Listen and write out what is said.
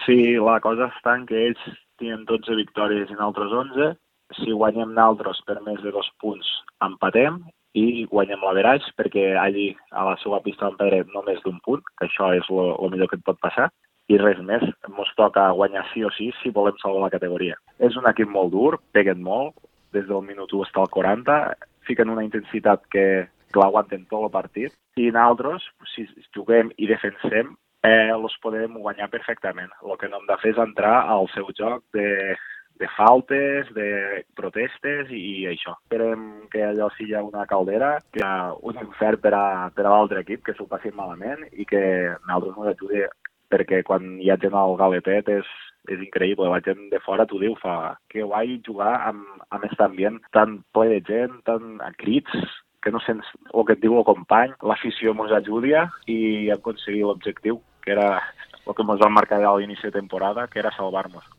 Sí, la cosa està en que ells tenen 12 victòries i nosaltres 11. Si guanyem nosaltres per més de 2 punts, empatem i guanyem l'average, perquè allí a la seva pista van perdre només d'un punt, que això és el millor que et pot passar, i res més. Ens toca guanyar sí o sí si volem salvar la categoria. És un equip molt dur, peguen molt, des del minut 1 fins al 40, fiquen una intensitat que l'aguanten tot el partit, i nosaltres, si juguem i defensem, els podem guanyar perfectament. El que no hem de fer és entrar al seu joc de faltes, de protestes i això. Esperem que allò sigui una caldera, que hi ha un infern per a l'altre equip, que s'ho passin malament i que nosaltres ens ajudi, perquè quan hi ha gent al galetet és increïble. La gent de fora t'ho diu, fa que guai jugar amb aquest ambient tan ple de gent, tan a crits, que no sents el que et diu el company. L'afició ens ajuda i aconseguir l'objectiu, que era el que ens van marcar a l'inici de temporada, que era salvar-nos.